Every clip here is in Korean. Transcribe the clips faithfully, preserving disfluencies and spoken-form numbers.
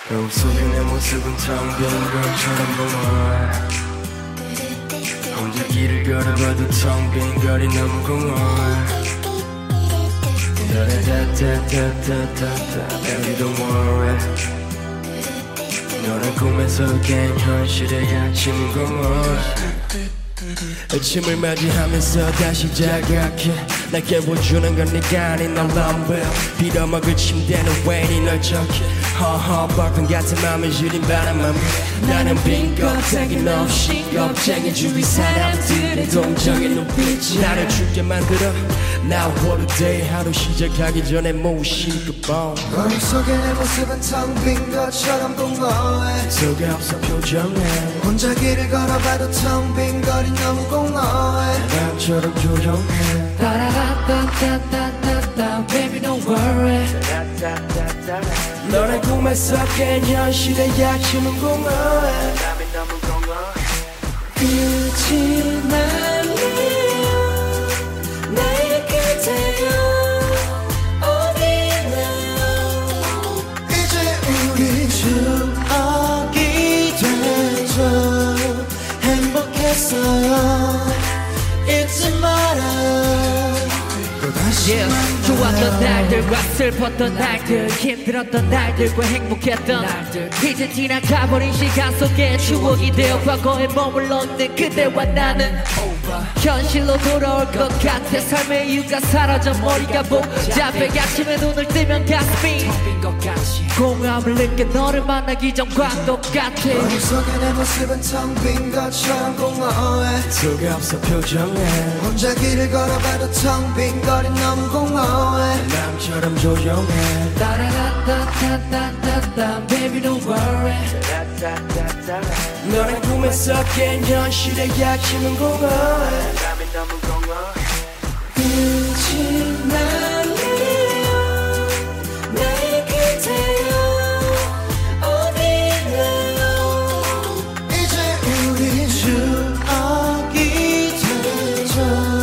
거울 속에 내 모습은 텅 빈 것처럼 보여. 혼자 길을 걸어봐도 텅 빈 거리 너무 공허. 다다다다다다다 Baby don't worry. 너란 꿈에서 깬 현실의 아침은 공허. 아침을 맞이하면서 다시 자각해. 날 깨워주는 건 네가 아닌 난 럼벨. 빌어먹을 침대는 왜 니 널적해. 허허 벌판 같은 맘을 줄인 바람만 나는 빈 껍데기 없이 겁쟁이 주위 사람들의 동정의 눈빛이 나를 죽게 만들어. Now what a day. 하루 시작하기 전에 모신 그 거울 속에 내 모습은 텅 빈 것처럼 공허해. 속에 없어 표정에 혼자 길을 걸어봐도 텅 빈 거리 너무 공허해. 나처럼 조용해. 따라라따따따따따 Baby don't worry. 너란 꿈에서 깬 현실의 아침은 공허해. 끝이 날리어 나의 그대여 어디나요. 이제 우리 추억이 되죠. 행복했어요. 잊지 말아요. Yeah. 좋았던 날들과 슬펐던 날들, 힘들었던 날들과 행복했던 날들, 이제 지나가버린 시간 속에 추억이 되어 과거에 머물러 있는 그대와 나는 현실로 돌아올 것 같아. 삶의 이유가 사라져 머리가 복잡해. 아침에 눈을 뜨면 가슴이 공허함을 느껴. 너를 만나기 전과 똑같아. 거울 속에 내 모습은 텅 빈 것처럼 공허해. 속에 없어 표정에 혼자 길을 걸어봐도 텅 빈 거리 너무 공허해. 남처럼 조용해. 따라라따따따따 Baby don't worry. 너란 꿈에서 깬 현실의 아침은 공허해. 끝이 날리어 나의 그대여 어디나요. 이제 우리 추억이 되죠.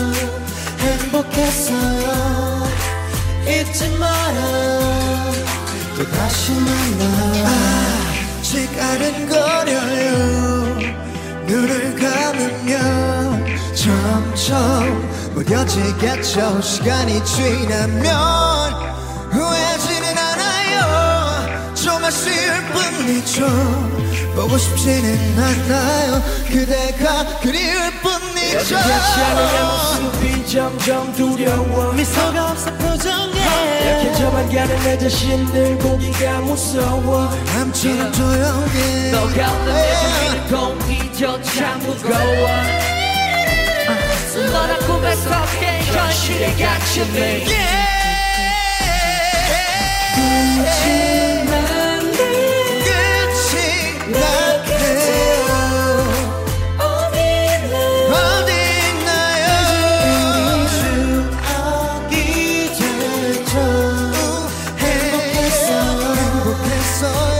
행복했어요. 잊지 마라. 또 다시 만나. 아직 아른거려요. 눈을 감으면 점점 무뎌지겠죠. 시간이 지나면 후회하지는 않아요. 좀 아쉬울 뿐이죠. 보고 싶지는 않아요. 그대가 그리울 뿐이죠. 여전하지 않은 내 모습이 점점 두려워. 미소가 없어 표정에 약해져만 가는 내 자신들 보기가 무서워. 남처럼 조용해. 너가 없는 내 주위는 공기조차 무거워. 너란 꿈에서 깬 현실의 아침을 끝이 날리어 끝이 나게요. 어디나요. 어딨나요. 추억이 되죠. 행복했어요. 행복했어요.